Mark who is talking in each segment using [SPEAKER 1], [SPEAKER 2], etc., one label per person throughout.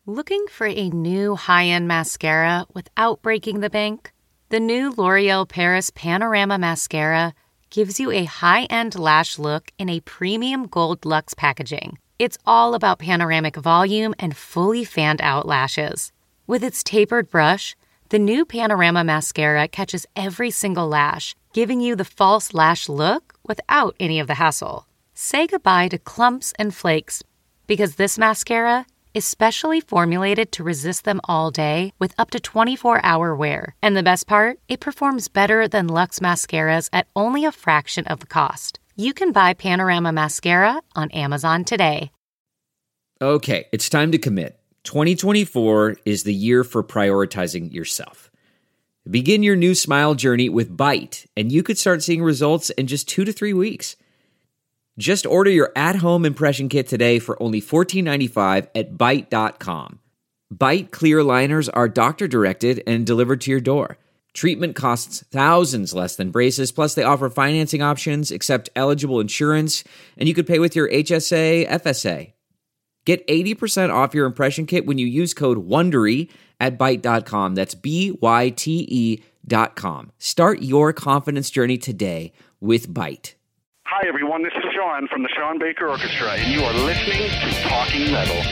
[SPEAKER 1] Looking for a new high-end mascara without breaking the bank? The new L'Oreal Paris Panorama Mascara gives you a high-end lash look in a premium gold luxe packaging. It's all about panoramic volume and fully fanned-out lashes. With its tapered brush, the new Panorama Mascara catches every single lash, giving you the false lash look without any of the hassle. Say goodbye to clumps and flakes, because this mascara is specially formulated to resist them all day with up to 24-hour wear. And the best part? It performs better than Luxe mascaras at only a fraction of the cost. You can buy Panorama Mascara on Amazon today.
[SPEAKER 2] Okay, it's time to commit. 2024 is the year for prioritizing yourself. Begin your new smile journey with Byte, and you could start seeing results in just 2 to 3 weeks. Just order your at-home impression kit today for only $14.95 at Byte.com. Byte clear liners are doctor-directed and delivered to your door. Treatment costs thousands less than braces, plus they offer financing options, accept eligible insurance, and you could pay with your HSA, FSA. Get 80% off your impression kit when you use code WONDERY at Byte.com. That's BYTE.com. Start your confidence journey today with Byte.
[SPEAKER 3] Hi, everyone. This is Sean from the Sean Baker Orchestra, and you are listening to Talking Metal.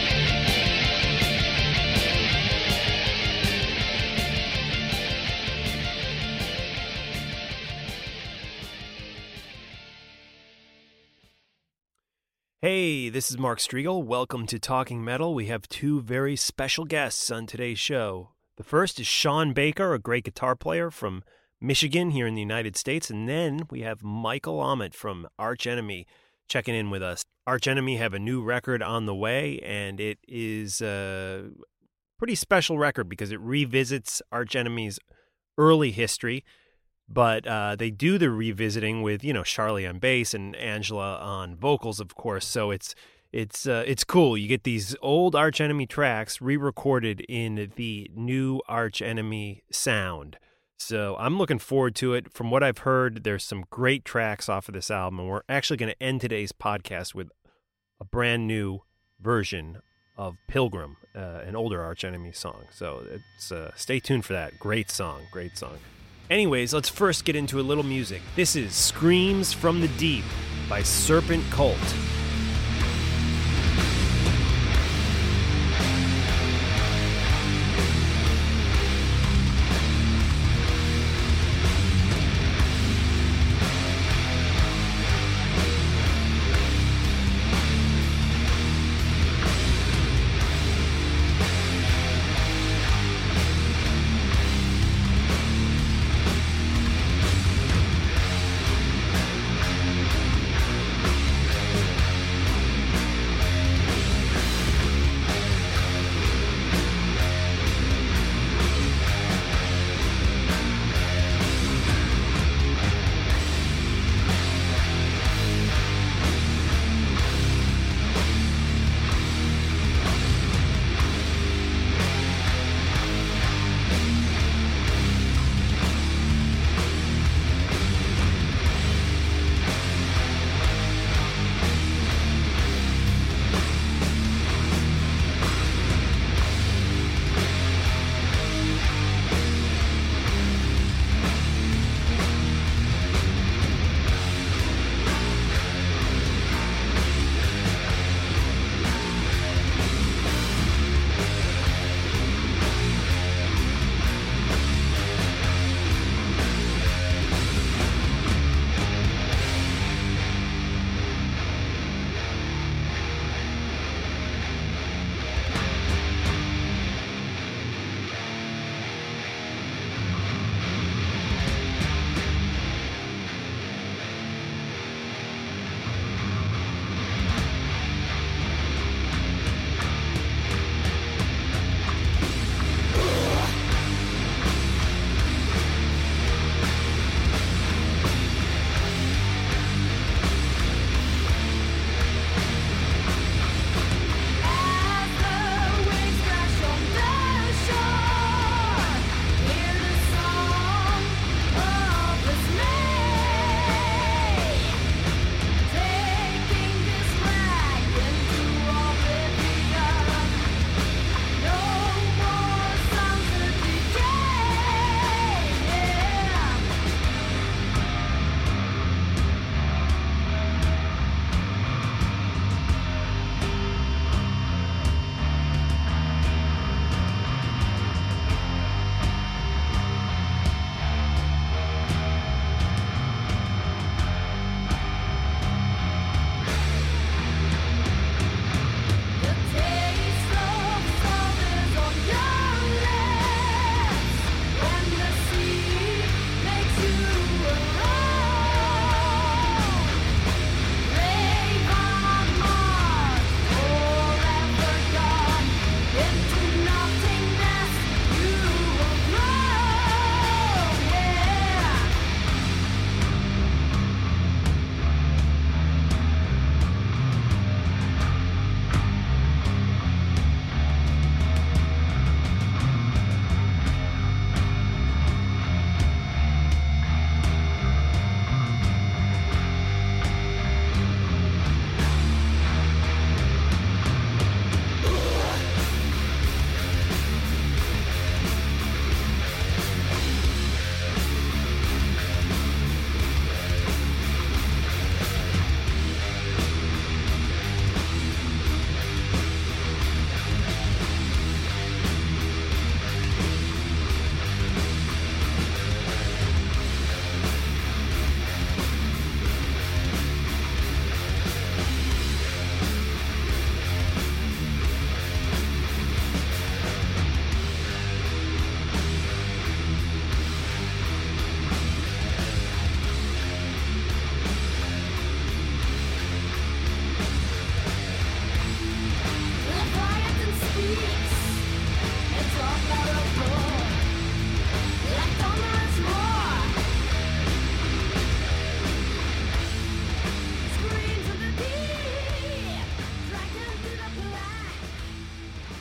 [SPEAKER 4] Hey, this is Mark Striegel. Welcome to Talking Metal. We have two very special guests on today's show. The first is Sean Baker, a great guitar player from Michigan here in the United States. And then we have Michael Amott from Arch Enemy checking in with us. Arch Enemy have a new record on the way, and it is a pretty special record because it revisits Arch Enemy's early history. But they do the revisiting with, Charlie on bass and Angela on vocals, of course. So it's cool. You get these old Arch Enemy tracks re-recorded in the new Arch Enemy sound. So I'm looking forward to it. From what I've heard, there's some great tracks off of this album, and we're actually going to end today's podcast with a brand new version of Pilgrim, an older Arch Enemy song. So stay tuned for that. Great song. Anyways, let's first get into a little music. This is Screams from the Deep by Serpent Cult.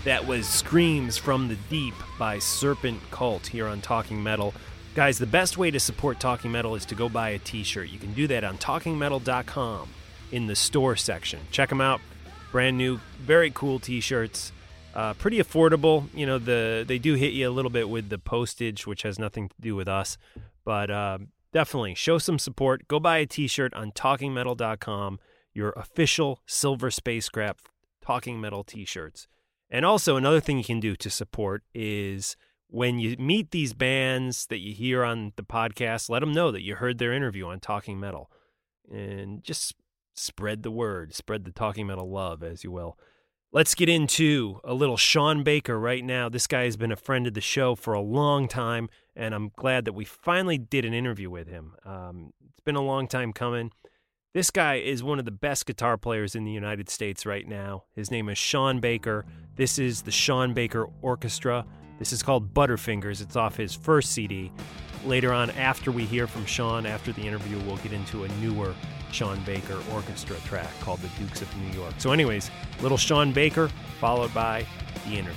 [SPEAKER 4] That was Screams from the Deep by Serpent Cult here on Talking Metal. Guys, the best way to support Talking Metal is to go buy a t-shirt. You can do that on talkingmetal.com in the store section. Check them out. Brand new, very cool t-shirts. Pretty affordable. You know, they do hit you a little bit with the postage, which has nothing to do with us. But definitely show some support. Go buy a t-shirt on talkingmetal.com, your official Silver Spacecraft Talking Metal t-shirts. And also another thing you can do to support is when you meet these bands that you hear on the podcast, let them know that you heard their interview on Talking Metal. And just spread the word, spread the Talking Metal love, as you will. Let's get into a little Sean Baker right now. This guy has been a friend of the show for a long time, and I'm glad that we finally did an interview with him. It's been a long time coming. This guy is one of the best guitar players in the United States right now. His name is Sean Baker. This is the Sean Baker Orchestra. This is called Butterfingers. It's off his first CD. Later on, after we hear from Sean, after the interview, we'll get into a newer Sean Baker Orchestra track called The Dukes of New York. So anyways, little Sean Baker, followed by the interview.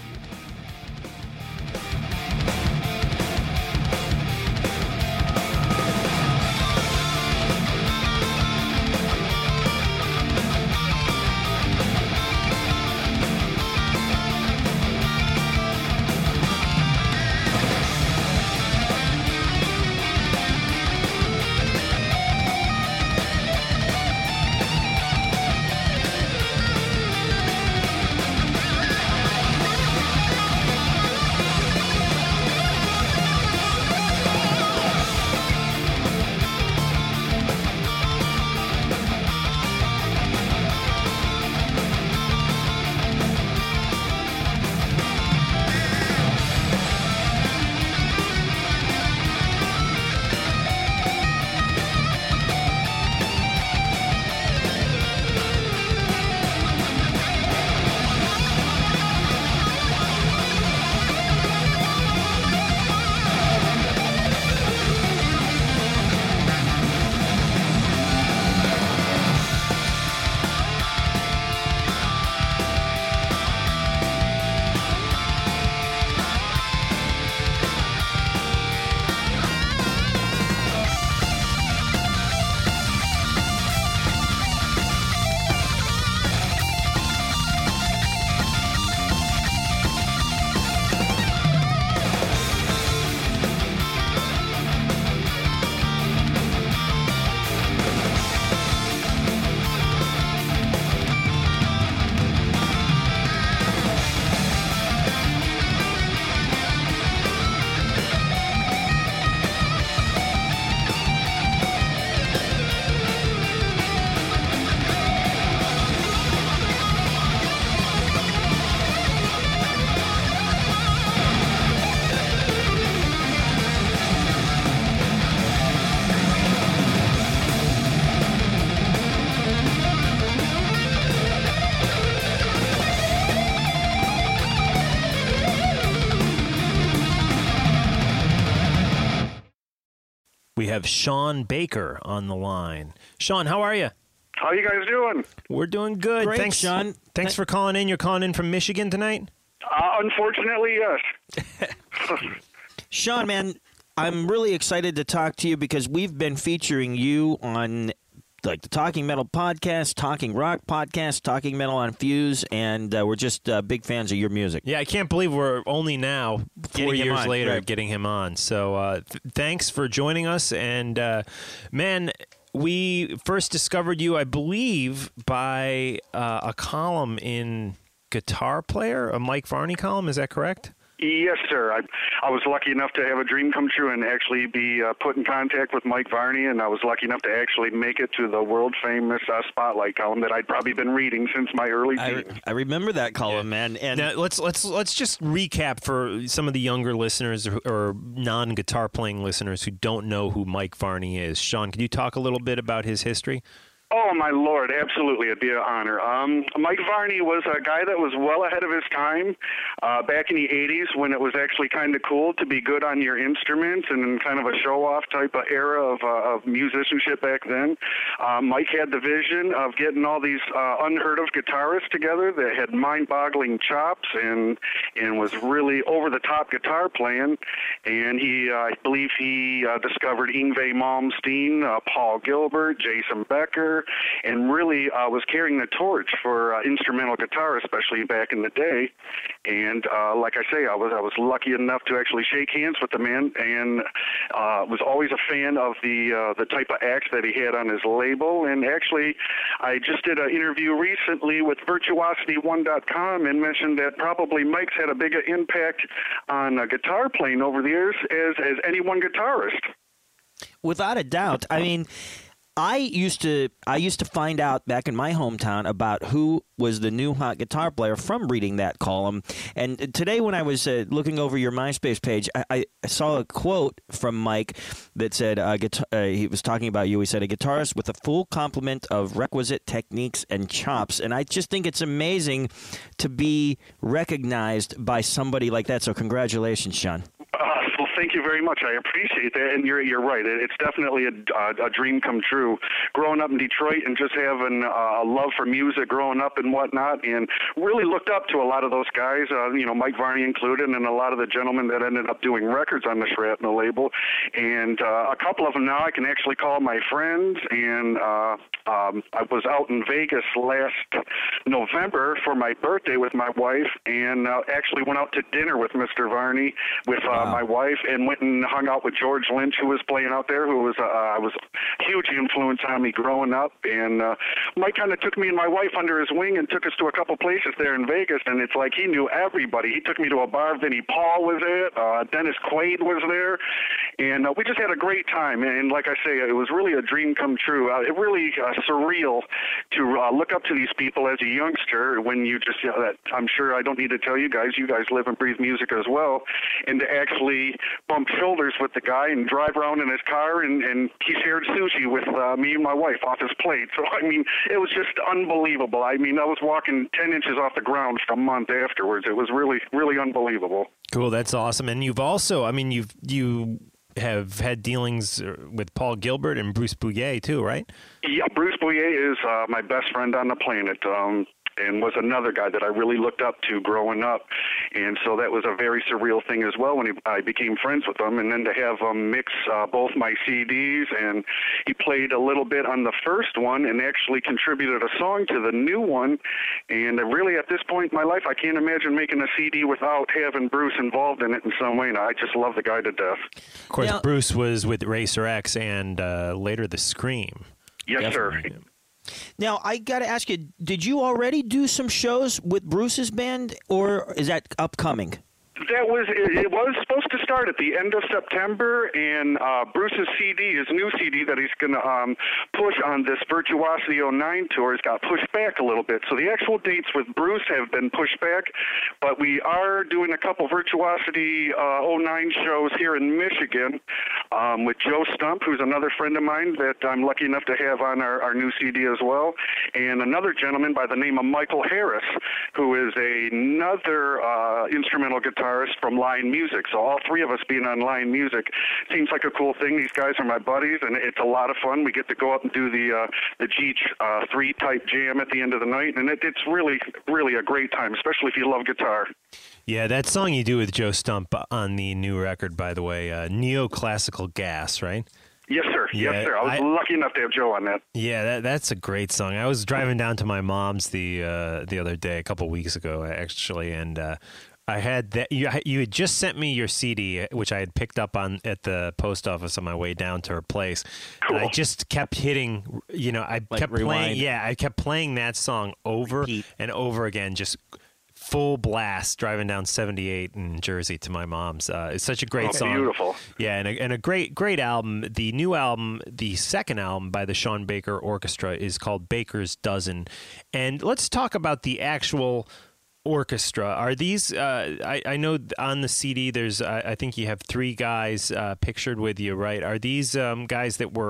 [SPEAKER 4] We have Sean Baker on the line. Sean, how are you?
[SPEAKER 3] How you guys doing?
[SPEAKER 4] We're doing good.
[SPEAKER 5] Great,
[SPEAKER 4] thanks,
[SPEAKER 5] Sean.
[SPEAKER 4] Thanks for calling in. You're calling in from Michigan tonight?
[SPEAKER 3] Unfortunately, yes.
[SPEAKER 5] Sean, man, I'm really excited to talk to you because we've been featuring you on like the Talking Metal podcast, Talking Rock podcast, Talking Metal on Fuse, and we're just big fans of your music.
[SPEAKER 4] Yeah, I can't believe we're only now, 4 years later,
[SPEAKER 5] right,
[SPEAKER 4] getting him on. So thanks for joining us. And, man, we first discovered you, I believe, by a column in Guitar Player, a Mike Varney column. Is that correct?
[SPEAKER 3] Yes, sir. I was lucky enough to have a dream come true and actually be put in contact with Mike Varney, and I was lucky enough to actually make it to the world-famous Spotlight column that I'd probably been reading since my early teens.
[SPEAKER 5] I remember that column, man. And
[SPEAKER 4] now, let's just recap for some of the younger listeners or non-guitar playing listeners who don't know who Mike Varney is. Sean, can you talk a little bit about his history?
[SPEAKER 3] Oh, my Lord, absolutely. It'd be an honor. Mike Varney was a guy that was well ahead of his time back in the 80s when it was actually kind of cool to be good on your instrument and in kind of a show-off type of era of musicianship back then. Mike had the vision of getting all these unheard-of guitarists together that had mind-boggling chops and was really over-the-top guitar playing. And I believe he discovered Yngwie Malmsteen, Paul Gilbert, Jason Becker, and really was carrying the torch for instrumental guitar, especially back in the day. And like I say, I was lucky enough to actually shake hands with the man, and was always a fan of the type of acts that he had on his label. And actually, I just did an interview recently with Virtuosity1.com and mentioned that probably Mike's had a bigger impact on guitar playing over the years as any one guitarist.
[SPEAKER 5] Without a doubt. I mean, I used to find out back in my hometown about who was the new hot guitar player from reading that column. And today when I was looking over your MySpace page, I saw a quote from Mike that said, he was talking about you. He said, a guitarist with a full complement of requisite techniques and chops. And I just think it's amazing to be recognized by somebody like that. So congratulations, Sean.
[SPEAKER 3] Well, thank you very much. I appreciate that, and you're right. It's definitely a dream come true. Growing up in Detroit and just having a love for music growing up and whatnot, and really looked up to a lot of those guys, Mike Varney included, and a lot of the gentlemen that ended up doing records on the Shrapnel label. And a couple of them now I can actually call my friends, and I was out in Vegas last November for my birthday with my wife, and actually went out to dinner with Mr. Varney with my wife, and went and hung out with George Lynch, who was playing out there, who was a huge influence on me growing up. And Mike kind of took me and my wife under his wing and took us to a couple places there in Vegas, and it's like he knew everybody. He took me to a bar Vinnie Paul was at, Dennis Quaid was there, and we just had a great time. And like I say, it was really a dream come true. It really surreal to look up to these people as a youngster when you just, I'm sure I don't need to tell you guys live and breathe music as well, and to actually bump shoulders with the guy and drive around in his car, and he shared sushi with me and my wife off his plate. So, I mean, it was just unbelievable. I mean, I was walking 10 inches off the ground for a month afterwards. It was really, really unbelievable.
[SPEAKER 4] Cool, that's awesome. And you've also, you have had dealings with Paul Gilbert and Bruce Bouillet too, right?
[SPEAKER 3] Yeah, Bruce Bouillet is my best friend on the planet. And was another guy that I really looked up to growing up. And so that was a very surreal thing as well when I became friends with him. And then to have him mix both my CDs, and he played a little bit on the first one and actually contributed a song to the new one. And really at this point in my life, I can't imagine making a CD without having Bruce involved in it in some way. And I just love the guy to death.
[SPEAKER 4] Of course, now, Bruce was with Racer X and later The Scream.
[SPEAKER 3] Yes, sir.
[SPEAKER 5] Now, I got to ask you, did you already do some shows with Bruce's band, or is that upcoming?
[SPEAKER 3] It was supposed to start at the end of September, and Bruce's CD, his new CD that he's going to push on this Virtuosity 09 tour, has got pushed back a little bit. So the actual dates with Bruce have been pushed back, but we are doing a couple Virtuosity 09 shows here in Michigan with Joe Stump, who's another friend of mine that I'm lucky enough to have on our new CD as well, and another gentleman by the name of Michael Harris, who is another instrumental guitarist from Lion Music. So all three of us being on Lion Music seems like a cool thing. These guys are my buddies, and it's a lot of fun. We get to go up and do the G3 type jam at the end of the night, and it's really, really a great time, especially if you love guitar.
[SPEAKER 4] Yeah, that song you do with Joe Stump on the new record, by the way, Neoclassical Gas, right?
[SPEAKER 3] Yes, sir.
[SPEAKER 4] Yeah,
[SPEAKER 3] yes, sir. I was lucky enough to have Joe on that.
[SPEAKER 4] Yeah, that's a great song. I was driving down to my mom's the other day, a couple weeks ago, actually, and I had that. You had just sent me your CD, which I had picked up at the post office on my way down to her place.
[SPEAKER 3] Cool.
[SPEAKER 4] And I just kept hitting. I kept
[SPEAKER 5] rewind.
[SPEAKER 4] playing. Yeah, I kept playing that song over and over again, just full blast driving down 78 in Jersey to my mom's. It's such a great song.
[SPEAKER 3] Beautiful.
[SPEAKER 4] Yeah, and a great album. The new album, the second album by the Sean Baker Orchestra, is called Baker's Dozen. And let's talk about the actual orchestra. Are these I know on the CD there's I think you have three guys pictured with you, right? Are these guys that were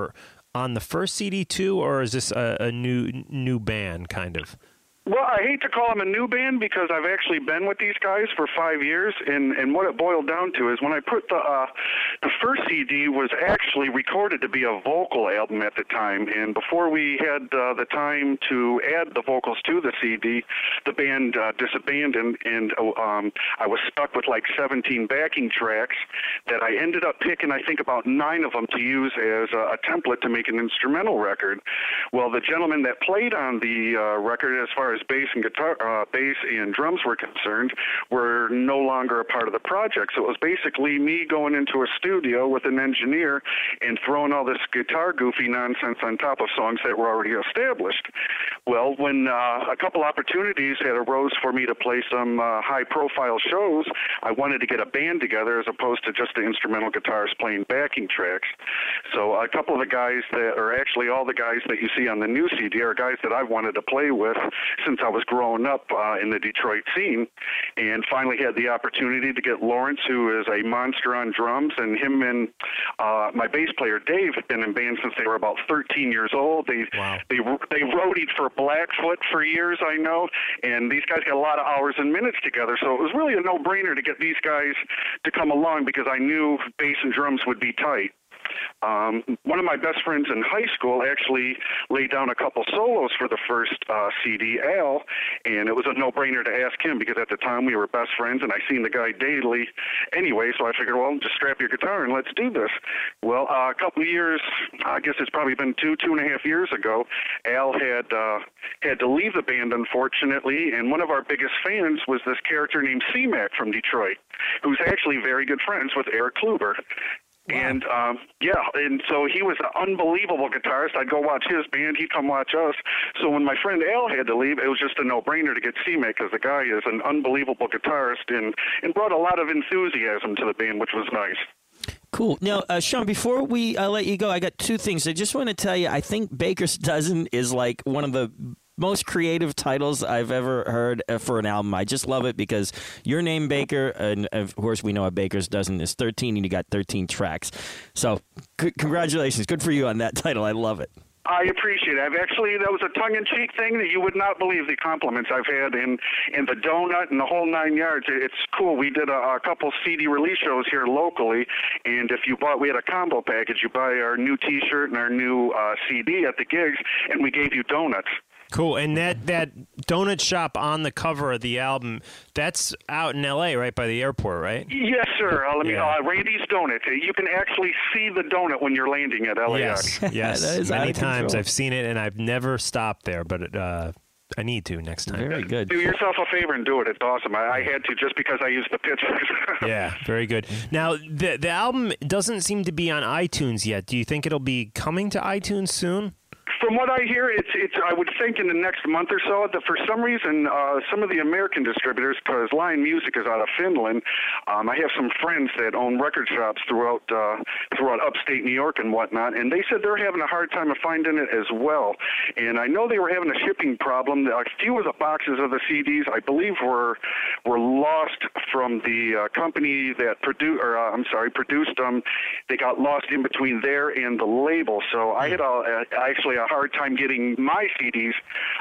[SPEAKER 4] on the first CD too, or is this a new band kind of?
[SPEAKER 3] Well, I hate to call them a new band because I've actually been with these guys for 5 years, and what it boiled down to is when I put the first CD was actually recorded to be a vocal album at the time, and before we had the time to add the vocals to the CD, the band disbanded, and I was stuck with like 17 backing tracks that I ended up picking, I think, about 9 of them to use as a template to make an instrumental record. Well, the gentleman that played on the record, as far as bass and guitar, bass and drums were concerned, were no longer a part of the project. So it was basically me going into a studio with an engineer and throwing all this guitar goofy nonsense on top of songs that were already established. Well, when a couple opportunities had arose for me to play some high-profile shows, I wanted to get a band together as opposed to just the instrumental guitars playing backing tracks. So a couple of the guys that, or actually all the guys that you see on the new CD are guys that I've wanted to play with since I was growing up in the Detroit scene, and finally had the opportunity to get Lawrence, who is a monster on drums, and him and my bass player Dave had been in bands since they were about 13 years old. They roadied for Blackfoot for years, I know, and these guys got a lot of hours and minutes together, so it was really a no-brainer to get these guys to come along because I knew bass and drums would be tight. One of my best friends in high school actually laid down a couple solos for the first CD, Al, and it was a no-brainer to ask him because at the time we were best friends and I seen the guy daily anyway, so I figured, well, just strap your guitar and let's do this. Well, a couple of years, I guess it's probably been 2.5 years ago, Al had to leave the band, unfortunately, and one of our biggest fans was this character named C-Mac from Detroit, who's actually very good friends with Eric Kluber. Wow. And, and so he was an unbelievable guitarist. I'd go watch his band, he'd come watch us. So when my friend Al had to leave, it was just a no-brainer to get C-Mac because the guy is an unbelievable guitarist and brought a lot of enthusiasm to the band, which was nice.
[SPEAKER 5] Cool. Now, Sean, before we let you go, I got 2 things. I just want to tell you, I think Baker's Dozen is like one of the most creative titles I've ever heard for an album. I just love it because your name, Baker, and of course we know a Baker's Dozen is 13, and you got 13 tracks. So congratulations. Good for you on that title. I love it.
[SPEAKER 3] I appreciate it. That was a tongue-in-cheek thing that you would not believe the compliments I've had in the donut and the whole 9 yards. It's cool. We did a couple CD release shows here locally, and we had a combo package. You buy our new T-shirt and our new CD at the gigs, and we gave you donuts.
[SPEAKER 4] Cool. And that donut shop on the cover of the album, that's out in L.A., right by the airport, right?
[SPEAKER 3] Yes, sir. Randy's Donuts. You can actually see the donut when you're landing at LAX.
[SPEAKER 4] Yes. Many times I've seen it, and I've never stopped there, but I need to next time.
[SPEAKER 5] Very good.
[SPEAKER 3] Do yourself a favor and do it. It's awesome. I had to just because I used the pictures.
[SPEAKER 4] Yeah, very good. Now, the album doesn't seem to be on iTunes yet. Do you think it'll be coming to iTunes soon?
[SPEAKER 3] From what I hear, it's. I would think in the next month or so. That for some reason, some of the American distributors, because Lion Music is out of Finland, I have some friends that own record shops throughout upstate New York and whatnot, and they said they're having a hard time of finding it as well. And I know they were having a shipping problem. A few of the boxes of the CDs, I believe, were lost from the company that produced them. They got lost in between there and the label. So I had actually a hard time getting my CDs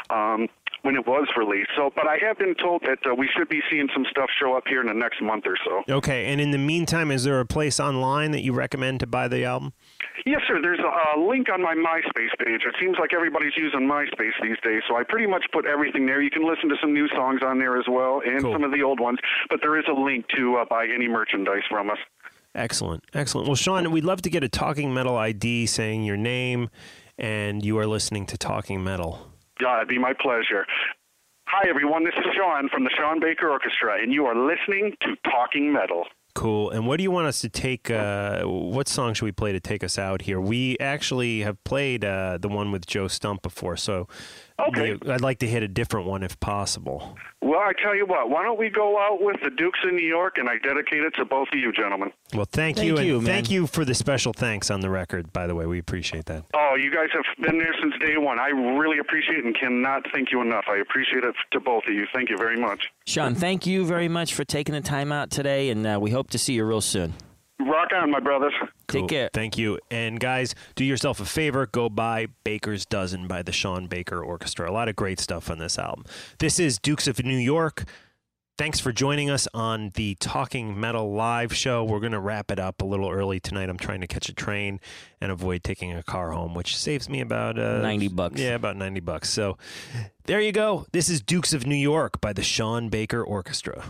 [SPEAKER 3] when it was released. So, but I have been told that we should be seeing some stuff show up here in the next month or so.
[SPEAKER 4] Okay, and in the meantime, is there a place online that you recommend to buy the album?
[SPEAKER 3] Yes, sir. There's a link on my MySpace page. It seems like everybody's using MySpace these days, so I pretty much put everything there. You can listen to some new songs on there as well, and some of the old ones, but there is a link to buy any merchandise from us.
[SPEAKER 4] Excellent. Well, Sean, we'd love to get a Talking Metal ID saying your name, and you are listening to Talking Metal.
[SPEAKER 3] Yeah, it'd be my pleasure. Hi, everyone. This is Sean from the Sean Baker Orchestra, and you are listening to Talking Metal.
[SPEAKER 4] Cool. And what do you want us to take? What song should we play to take us out here? We actually have played the one with Joe Stump before, so
[SPEAKER 3] okay.
[SPEAKER 4] I'd like to hit a different one if possible.
[SPEAKER 3] Well, I tell you what, why don't we go out with the Dukes in New York, and I dedicate it to both of you gentlemen.
[SPEAKER 4] Well, thank you, and thank you for the special thanks on the record, by the way. We appreciate that.
[SPEAKER 3] Oh, you guys have been there since day one. I really appreciate it and cannot thank you enough. I appreciate it to both of you. Thank you very much.
[SPEAKER 5] Sean, thank you very much for taking the time out today, and we hope to see you real soon.
[SPEAKER 3] Rock on, my brothers.
[SPEAKER 5] Take care.
[SPEAKER 4] Thank you. And guys, do yourself a favor. Go buy Baker's Dozen by the Sean Baker Orchestra. A lot of great stuff on this album. This is Dukes of New York. Thanks for joining us on the Talking Metal live show. We're going to wrap it up a little early tonight. I'm trying to catch a train and avoid taking a car home, which saves me about
[SPEAKER 5] $90.
[SPEAKER 4] Yeah, about $90. So there you go. This is Dukes of New York by the Sean Baker Orchestra.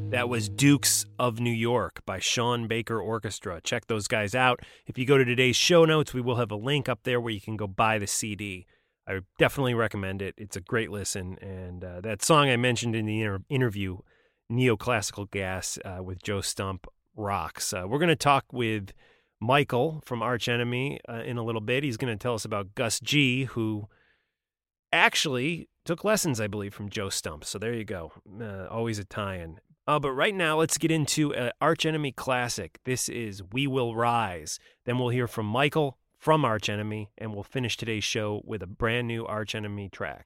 [SPEAKER 4] That was Dukes of New York by Sean Baker Orchestra. Check those guys out. If you go to today's show notes, we will have a link up there where you can go buy the CD. I definitely recommend it. It's a great listen. And that song I mentioned in the interview, Neoclassical Gas with Joe Stump, rocks. We're going to talk with Michael from Arch Enemy in a little bit. He's going to tell us about Gus G, who actually took lessons, I believe, from Joe Stump. So there you go. Always a tie-in. But right now, let's get into an Arch Enemy classic. This is We Will Rise. Then we'll hear from Michael from Arch Enemy, and we'll finish today's show with a brand new Arch Enemy track.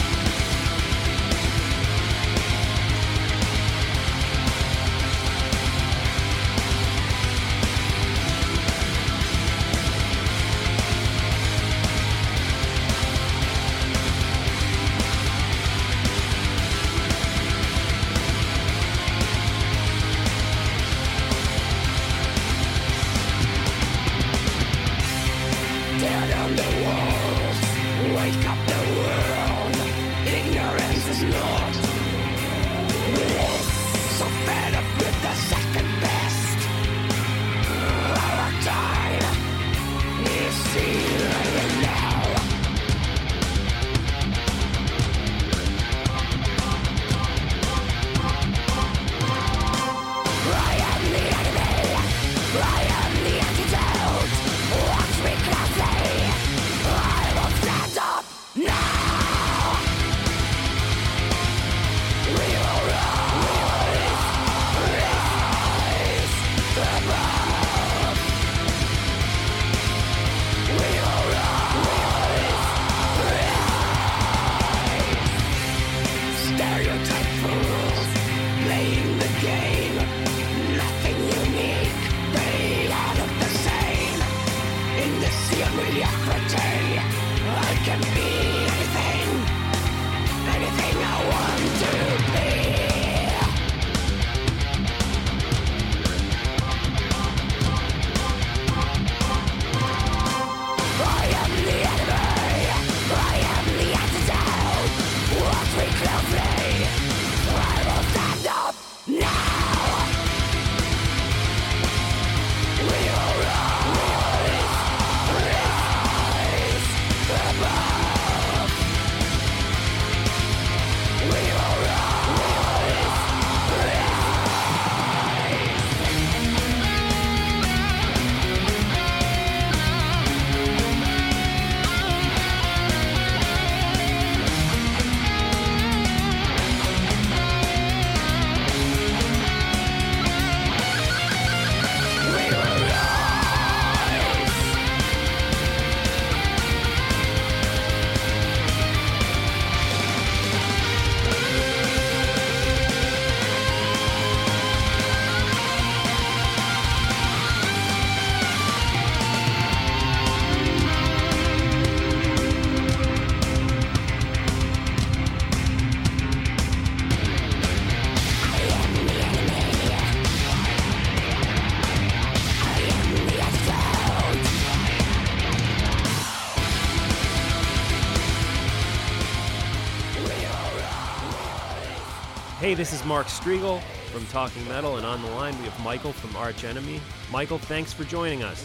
[SPEAKER 4] Hey, this is Mark Striegel from Talking Metal, and on the line we have Michael from Arch Enemy. Michael, thanks for joining us.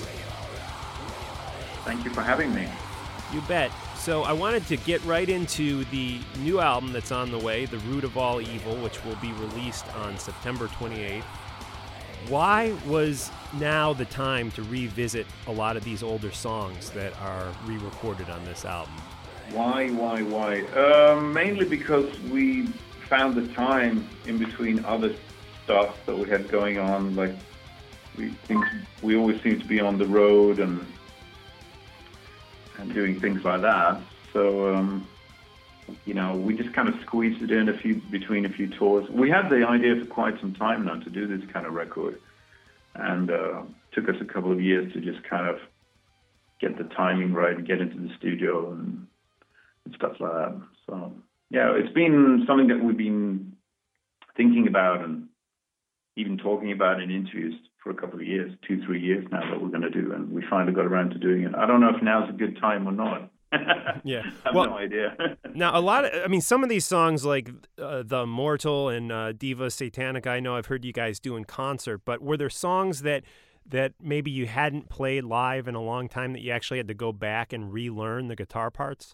[SPEAKER 6] Thank you for having me.
[SPEAKER 4] You bet. So I wanted to get right into the new album that's on the way, The Root of All Evil, which will be released on September 28th. Why was now the time to revisit a lot of these older songs that are re-recorded on this album?
[SPEAKER 6] Why? Mainly because we found the time in between other stuff that we had going on. Like we always seem to be on the road and doing things like that. So we just kind of squeezed it in between a few tours. We had the idea for quite some time now to do this kind of record, and took us a couple of years to just kind of get the timing right and get into the studio and stuff like that. So yeah, it's been something that we've been thinking about and even talking about in interviews for a couple of years, 2-3 years now, that we're going to do, and we finally got around to doing it. I don't know if now's a good time or not.
[SPEAKER 4] Yeah.
[SPEAKER 6] I have no idea.
[SPEAKER 4] Now, some of these songs like The Immortal and Diva Satanica, I know I've heard you guys do in concert, but were there songs that maybe you hadn't played live in a long time that you actually had to go back and relearn the guitar parts?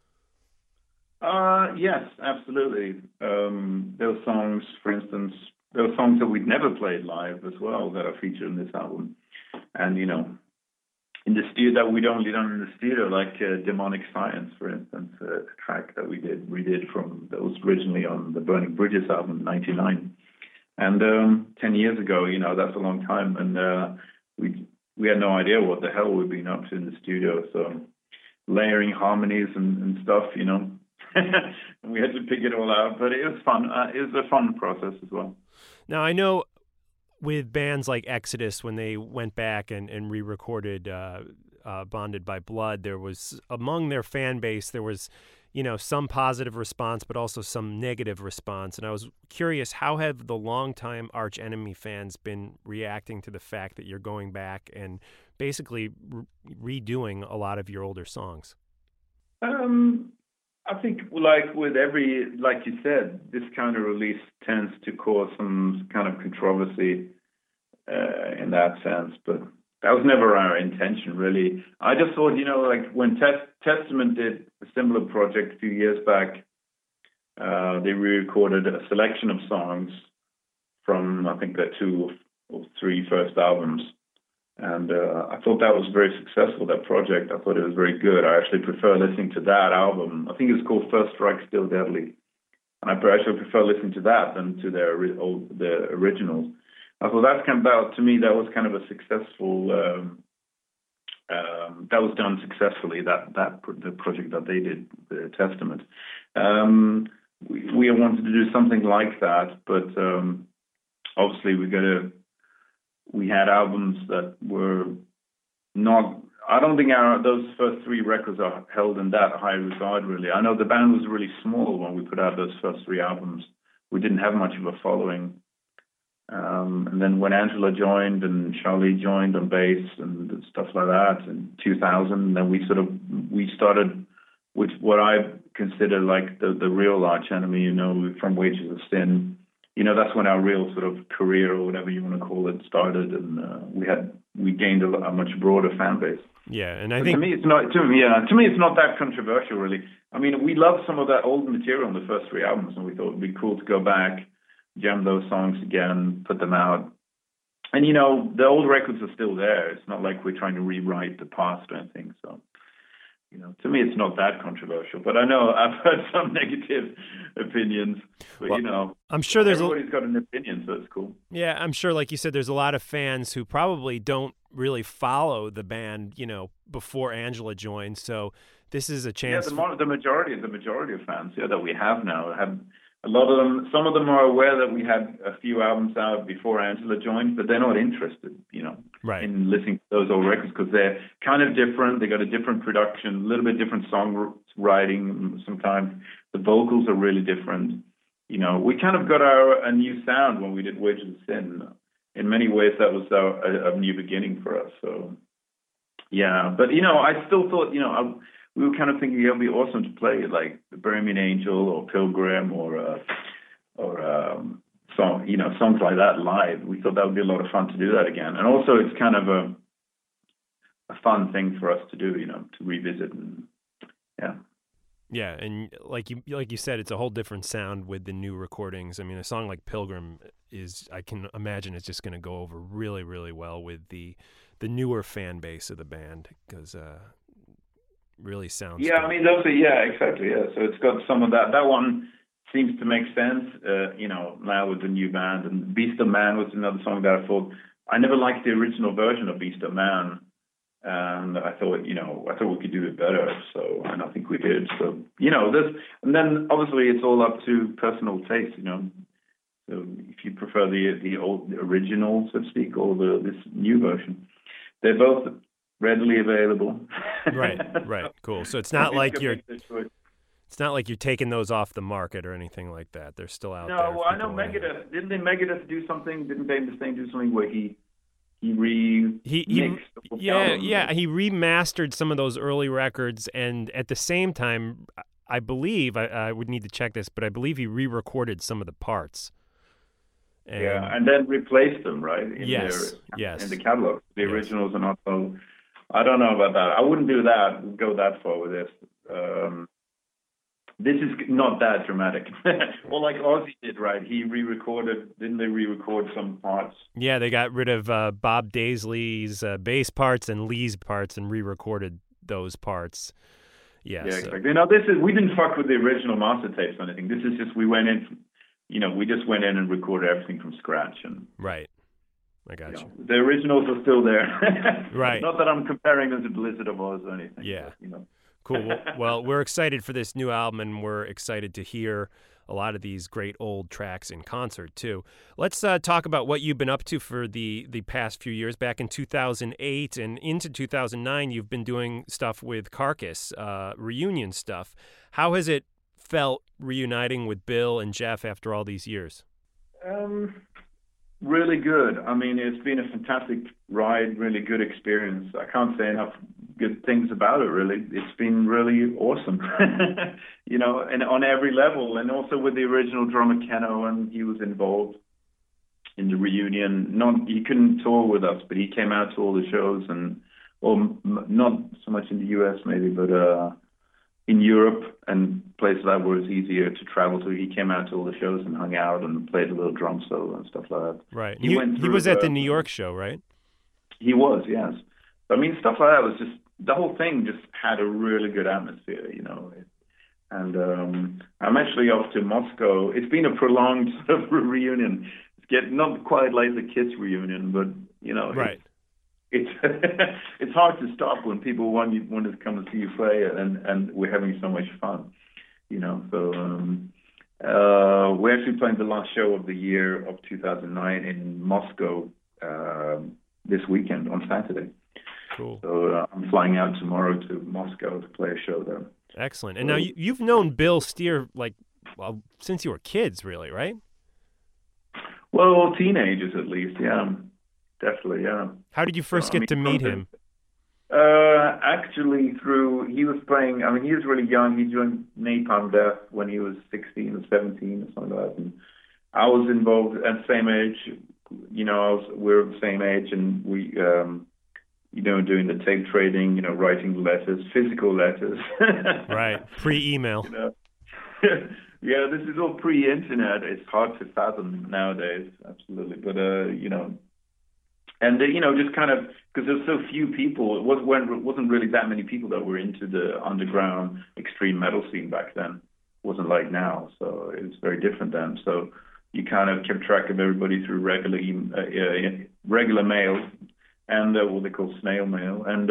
[SPEAKER 6] Yes, absolutely. There were songs, for instance, that we'd never played live as well that are featured in this album. And, in the studio that we'd only done in the studio, like Demonic Science, for instance, a track that we redid that was originally on the Burning Bridges album in 1999. And 10 years ago, that's a long time. And we had no idea what the hell we'd been up to in the studio. So layering harmonies and stuff, and we had to pick it all out. But it was fun. It was a fun process as well.
[SPEAKER 4] Now, I know with bands like Exodus, when they went back and re-recorded Bonded by Blood, there was, among their fan base, there was, some positive response, but also some negative response. And I was curious, how have the longtime Arch Enemy fans been reacting to the fact that you're going back and basically redoing a lot of your older songs?
[SPEAKER 6] I think, like you said, this kind of release tends to cause some kind of controversy in that sense, but that was never our intention, really. I just thought, like when Testament did a similar project a few years back, they re-recorded a selection of songs from, I think, their 2 or 3 first albums. And I thought that was very successful, that project. I thought it was very good. I actually prefer listening to that album. I think it's called First Strike, Still Deadly. And I actually prefer listening to that than to the originals. I thought to me, that was kind of a successful, that was done successfully, the project that they did, the Testament. We wanted to do something like that, but obviously we had albums that were not, I don't think those first 3 records are held in that high regard, really. I know the band was really small when we put out those first 3 albums. We didn't have much of a following. And then when Angela joined and Charlie joined on bass and stuff like that in 2000, then we started with what I consider like the real Arch Enemy, from Wages of Sin. That's when our real sort of career, or whatever you want to call it, started, and we gained a much broader fan base.
[SPEAKER 4] Yeah, and I think
[SPEAKER 6] to me it's not that controversial, really. I mean, we loved some of that old material on the first 3 albums, and we thought it'd be cool to go back, jam those songs again, put them out. And the old records are still there. It's not like we're trying to rewrite the past or anything. So, to me, it's not that controversial. But I know I've heard some negative opinions. But
[SPEAKER 4] I'm sure
[SPEAKER 6] everybody's got an opinion, so it's cool.
[SPEAKER 4] Yeah, I'm sure, like you said, there's a lot of fans who probably don't really follow the band, before Angela joined. So this is a chance.
[SPEAKER 6] Yeah, the majority of fans, that we have now have. A lot of them, some of them are aware that we had a few albums out before Angela joined, but they're not interested,
[SPEAKER 4] right,
[SPEAKER 6] in listening to those old records because they're kind of different. They got a different production, a little bit different songwriting. Sometimes the vocals are really different. We kind of got a new sound when we did Wages of Sin. In many ways, that was a new beginning for us. So, yeah, but I still thought, we were kind of thinking it would be awesome to play like the Bohemian Angel or Pilgrim or songs like that live. We thought that would be a lot of fun to do that again. And also it's kind of a fun thing for us to do, to revisit. And
[SPEAKER 4] yeah, and like you said, it's a whole different sound with the new recordings. I mean, a song like Pilgrim I can imagine it's just going to go over really, really well with the newer fan base of the band because really sounds good.
[SPEAKER 6] I mean, exactly, yeah. So it's got some of that. That one seems to make sense, now with the new band. And Beast of Man was another song that I thought, I never liked the original version of Beast of Man. And I thought, we could do it better. So, and I think we did. So, and then obviously it's all up to personal taste, So if you prefer the original, so to speak, or this new version, they're both readily available.
[SPEAKER 4] Right, cool. So it's not like you're taking those off the market or anything like that. They're still out there.
[SPEAKER 6] No, I know Megadeth. Didn't Megadeth do something? Didn't Dave Mustaine do something where he he remixed.
[SPEAKER 4] He remastered some of those early records, and at the same time, I believe I would need to check this, but I believe he re-recorded some of the parts.
[SPEAKER 6] And then replaced them, right? In the catalog. The originals are not so. I don't know about that. I wouldn't go that far with this. This is not that dramatic. Well, like Ozzy did, right? He didn't they re-record some parts?
[SPEAKER 4] Yeah, they got rid of Bob Daisley's bass parts and Lee's parts and re-recorded those parts. Yeah,
[SPEAKER 6] exactly. Now, we didn't fuck with the original master tapes or anything. This is just, we went in, we just went in and recorded everything from scratch. And
[SPEAKER 4] right. I got you.
[SPEAKER 6] The originals are still there.
[SPEAKER 4] Right.
[SPEAKER 6] Not that I'm comparing them to Blizzard of Oz or anything.
[SPEAKER 4] Yeah.
[SPEAKER 6] But,
[SPEAKER 4] Cool. Well, we're excited for this new album, and we're excited to hear a lot of these great old tracks in concert, too. Let's talk about what you've been up to for the past few years. Back in 2008 and into 2009, you've been doing stuff with Carcass, reunion stuff. How has it felt reuniting with Bill and Jeff after all these years?
[SPEAKER 6] Really good. I mean, it's been a fantastic ride, really good experience. I can't say enough good things about it, really. It's been really awesome, and on every level. And also with the original drummer, Keno, and he was involved in the reunion. He couldn't tour with us, but he came out to all the shows, not so much in the US maybe, but in Europe and places that was easier to travel to. He came out to all the shows and hung out and played a little drum solo and stuff like that.
[SPEAKER 4] Right. He was at the New York show, right?
[SPEAKER 6] He was, yes. I mean, stuff like that was just, the whole thing just had a really good atmosphere, And I'm actually off to Moscow. It's been a prolonged sort of reunion. It's not quite like the Kiss reunion, but,
[SPEAKER 4] Right.
[SPEAKER 6] It's hard to stop when people want to come and see you play, and we're having so much fun, So we're actually playing the last show of the year of 2009 in Moscow this weekend on Saturday.
[SPEAKER 4] Cool.
[SPEAKER 6] So I'm flying out tomorrow to Moscow to play a show there.
[SPEAKER 4] Excellent. And now you've known Bill Steer since you were kids, really, right?
[SPEAKER 6] Well, teenagers at least, yeah. Definitely, yeah.
[SPEAKER 4] How did you first get to meet him?
[SPEAKER 6] Actually, he was playing, he was really young. He joined Napalm Death when he was 16 or 17 or something like that. And I was involved at the same age, we're the same age, and we, doing the tape trading, writing letters, physical letters.
[SPEAKER 4] Right, pre-email.
[SPEAKER 6] Yeah, this is all pre-internet. It's hard to fathom nowadays, absolutely. But, and, just kind of, because there's so few people, it wasn't really that many people that were into the underground extreme metal scene back then. It wasn't like now, so it was very different then. So you kind of kept track of everybody through regular mail and what they call snail mail. And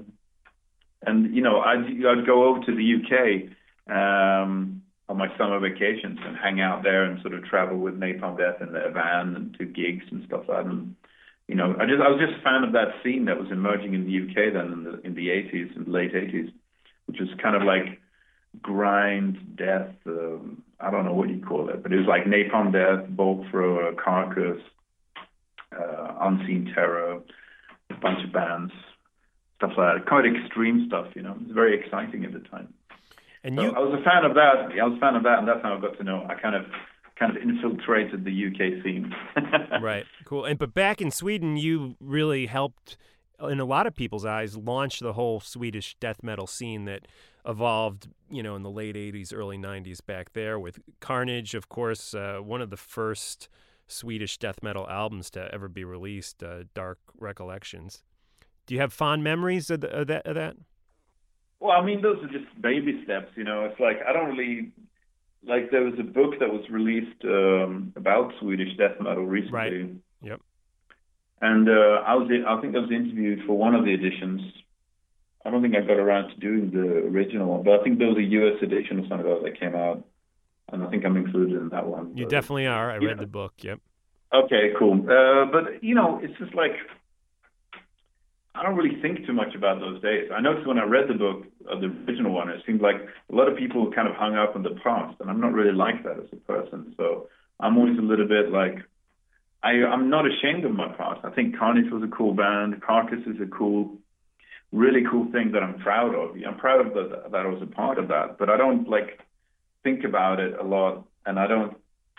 [SPEAKER 6] I'd go over to the UK on my summer vacations and hang out there and sort of travel with Napalm Death in their van and do gigs and stuff like that. And, I was just a fan of that scene that was emerging in the UK then in the 80s, in the late 80s, which was kind of like grind, death, I don't know what you call it, but it was like Napalm Death, Bolt Thrower, Carcass, Unseen Terror, a bunch of bands, stuff like that, quite extreme stuff, It was very exciting at the time.
[SPEAKER 4] And
[SPEAKER 6] I was a fan of that. And that's how I got to know. I kind of infiltrated the UK scene.
[SPEAKER 4] Right, cool. But back in Sweden, you really helped, in a lot of people's eyes, launch the whole Swedish death metal scene that evolved, in the late 80s, early 90s back there with Carnage, of course, one of the first Swedish death metal albums to ever be released, Dark Recollections. Do you have fond memories of that?
[SPEAKER 6] Well, those are just baby steps, It's like, I don't really... Like, there was a book that was released about Swedish death metal recently.
[SPEAKER 4] Right. Yep.
[SPEAKER 6] And I think I was interviewed for one of the editions. I don't think I got around to doing the original one, but I think there was a US edition or something that came out, and I think I'm included in that one.
[SPEAKER 4] You definitely are. I read the book. Yep.
[SPEAKER 6] Okay, cool. But it's just like, I don't really think too much about those days. I noticed when I read the book, the original one, it seemed like a lot of people kind of hung up on the past, and I'm not really like that as a person. So I'm always a little bit like, I'm not ashamed of my past. I think Carnage was a cool band. Carcass is a really cool thing that I'm proud of. I'm proud of that I was a part of that, but I don't like think about it a lot, and I don't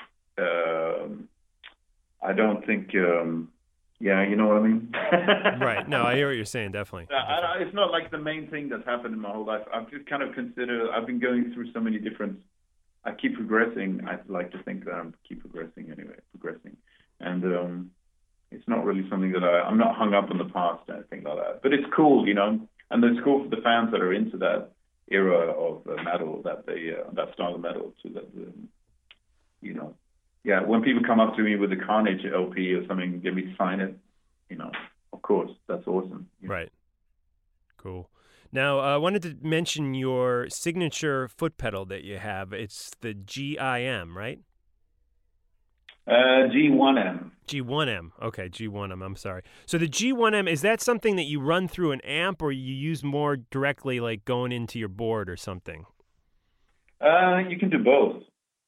[SPEAKER 6] think. Yeah, you know what I mean?
[SPEAKER 4] Right. No, I hear what you're saying, definitely.
[SPEAKER 6] It's not like the main thing that's happened in my whole life. I've just kind of considered, I've been going through so many different, I keep progressing. I'd like to think that I'm keep progressing anyway, And it's not really something that I'm not hung up on the past or anything like that. But it's cool, and it's cool for the fans that are into that era of metal, that style of metal, so that, yeah, when people come up to me with a Carnage LP or something, get me to sign it, of course, that's awesome.
[SPEAKER 4] Right. Cool. Now, I wanted to mention your signature foot pedal that you have. It's the GIM, right?
[SPEAKER 6] G1M.
[SPEAKER 4] G1M. Okay, G1M. I'm sorry. So the G1M, is that something that you run through an amp, or you use more directly, like going into your board or something?
[SPEAKER 6] You can do both.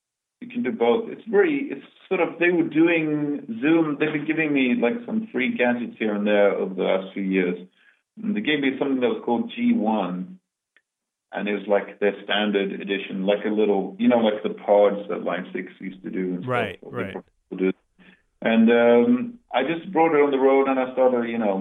[SPEAKER 6] It's sort of, they were doing Zoom. They've been giving me like some free gadgets here and there over the last few years. And they gave me something that was called G1. And it was like their standard edition, like a little, like the pods that Line 6 used to do. And
[SPEAKER 4] right,
[SPEAKER 6] stuff,
[SPEAKER 4] right.
[SPEAKER 6] And I just brought it on the road, and I started,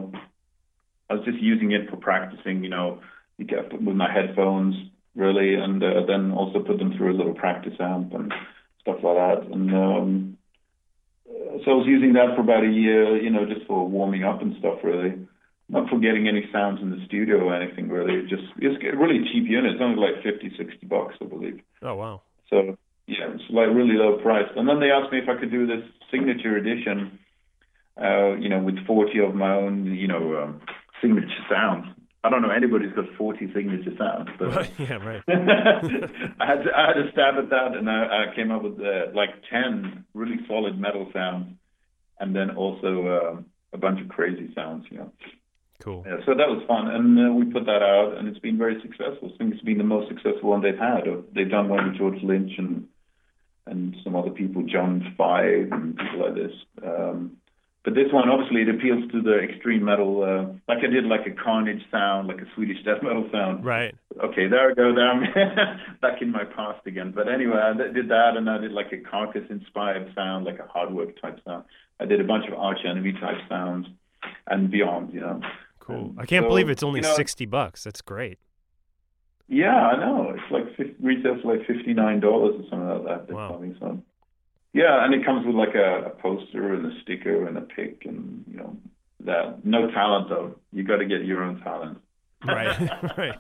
[SPEAKER 6] I was just using it for practicing, with my headphones, really, and then also put them through a little practice amp and stuff like that. And so I was using that for about a year, just for warming up and stuff, really. Not for getting any sounds in the studio or anything, really. It's a really cheap unit. It's only like $50-$60, I believe.
[SPEAKER 4] Oh, wow.
[SPEAKER 6] So, yeah, it's like really low price. And then they asked me if I could do this signature edition, with 40 of my own, signature sounds. I don't know anybody's got 40 signature sounds, but
[SPEAKER 4] yeah, right.
[SPEAKER 6] I had to stab at that, and I came up with 10 really solid metal sounds, and then also a bunch of crazy sounds,
[SPEAKER 4] Cool.
[SPEAKER 6] Yeah, so that was fun, and we put that out, and it's been very successful. I think it's been the most successful one they've had. They've done one with George Lynch and some other people, John Five and people like this. But this one, obviously, it appeals to the extreme metal. Like I did like a Carnage sound, like a Swedish death metal sound.
[SPEAKER 4] Right.
[SPEAKER 6] Okay, there I go. I'm back in my past again. But anyway, I did that, and I did like a Carcass-inspired sound, like a Hardwork type sound. I did a bunch of Arch Enemy type sounds and beyond,
[SPEAKER 4] Cool. I can't believe it's only $60. That's great.
[SPEAKER 6] Yeah, I know. It's like retails like $59 or something like that.
[SPEAKER 4] Wow.
[SPEAKER 6] So. Yeah, and it comes with like a poster and a sticker and a pick and that. No talent though. You got to get your own talent.
[SPEAKER 4] Right. Right.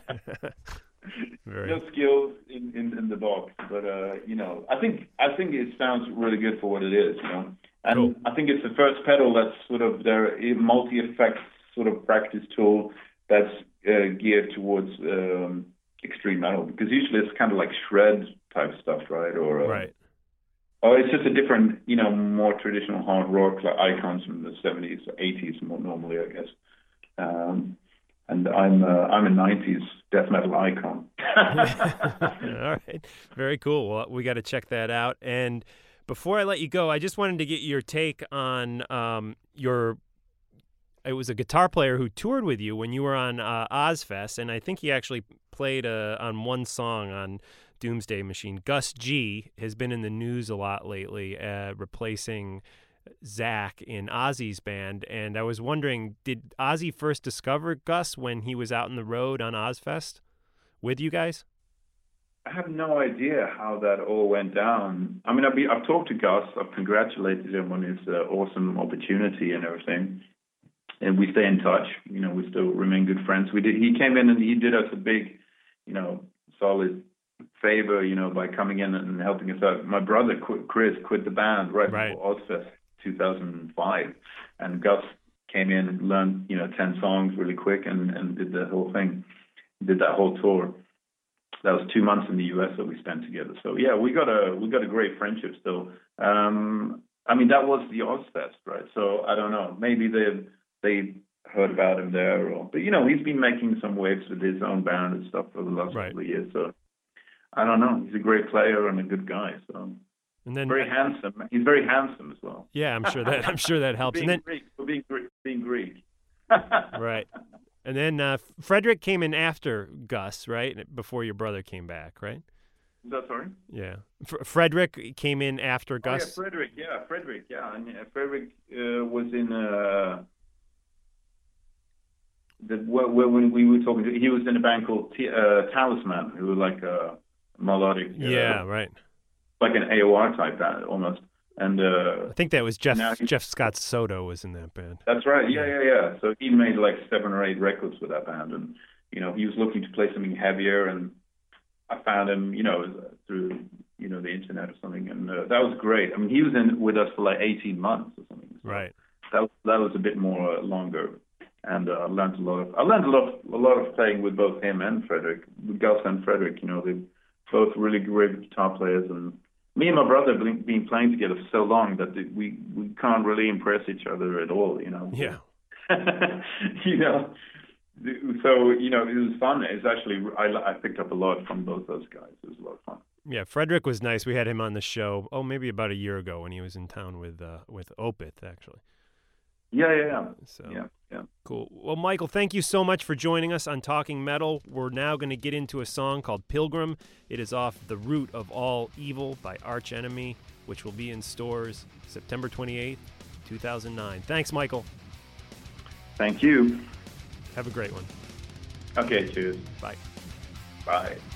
[SPEAKER 6] No skills in the box, but I think it sounds really good for what it is. And
[SPEAKER 4] cool.
[SPEAKER 6] I think it's the first pedal that's sort of their multi-effects sort of practice tool that's geared towards extreme metal, because usually it's kind of like shred type stuff, right? Or
[SPEAKER 4] right.
[SPEAKER 6] Or it's just a different, more traditional hard rock, like icons from the 70s, 80s more normally, I guess. And I'm a 90s death metal icon.
[SPEAKER 4] All right. Very cool. Well, we got to check that out. And before I let you go, I just wanted to get your take on it was a guitar player who toured with you when you were on Ozzfest, and I think he actually played on one song on Doomsday Machine. Gus G has been in the news a lot lately, replacing Zach in Ozzy's band, and I was wondering, did Ozzy first discover Gus when he was out on the road on Ozzfest with you guys?
[SPEAKER 6] I have no idea how that all went down. I mean, I've talked to Gus. I've congratulated him on his awesome opportunity and everything. And we stay in touch. We still remain good friends. He came in and he did us a big, solid favor, by coming in and helping us out. My brother, Chris, quit the band right before Ozzfest 2005. And Gus came in and learned, 10 songs really quick and did the whole thing. Did that whole tour. That was 2 months in the U.S. that we spent together. So, yeah, we got a great friendship still. I mean, that was the Ozzfest, right? So, I don't know. Maybe they heard about him there, but he's been making some waves with his own band and stuff for the last couple of years. So I don't know. He's a great player and a good guy. So
[SPEAKER 4] And then
[SPEAKER 6] very handsome. He's very handsome as well.
[SPEAKER 4] Yeah, I'm sure that helps.
[SPEAKER 6] being
[SPEAKER 4] And then
[SPEAKER 6] Greek, for being Greek.
[SPEAKER 4] right. And then Frederick came in after Gus, right? Before your brother came back, right?
[SPEAKER 6] Is that sorry?
[SPEAKER 4] Yeah. Frederick came in after Gus.
[SPEAKER 6] Yeah, Frederick. Yeah. And Frederick was in when we were talking. He was in a band called Talisman, who was like a melodic.
[SPEAKER 4] Yeah, right.
[SPEAKER 6] Like an AOR type band almost. And
[SPEAKER 4] I think that was Jeff Scott Soto was in that band.
[SPEAKER 6] That's right. Yeah. So he made like 7 or 8 records with that band, and he was looking to play something heavier, and I found him, through the internet or something, and that was great. I mean, he was with us for like 18 months or something. So
[SPEAKER 4] right.
[SPEAKER 6] That was a bit more longer, and I learned a lot of playing with both him and Frederick, with Gus and Frederick. They're both really great guitar players, and me and my brother have been playing together for so long that we can't really impress each other at all.
[SPEAKER 4] Yeah.
[SPEAKER 6] So, it was fun. It's actually, I picked up a lot from both those guys. It was a lot of fun.
[SPEAKER 4] Yeah, Frederick was nice. We had him on the show, maybe about a year ago when he was in town with Opeth, actually.
[SPEAKER 6] Yeah.
[SPEAKER 4] So,
[SPEAKER 6] yeah.
[SPEAKER 4] Cool. Well, Michael, thank you so much for joining us on Talking Metal. We're now going to get into a song called Pilgrim. It is off The Root of All Evil by Arch Enemy, which will be in stores September 28th, 2009. Thanks, Michael.
[SPEAKER 6] Thank you.
[SPEAKER 4] Have a great one.
[SPEAKER 6] Okay, cheers.
[SPEAKER 4] Bye.
[SPEAKER 6] Bye.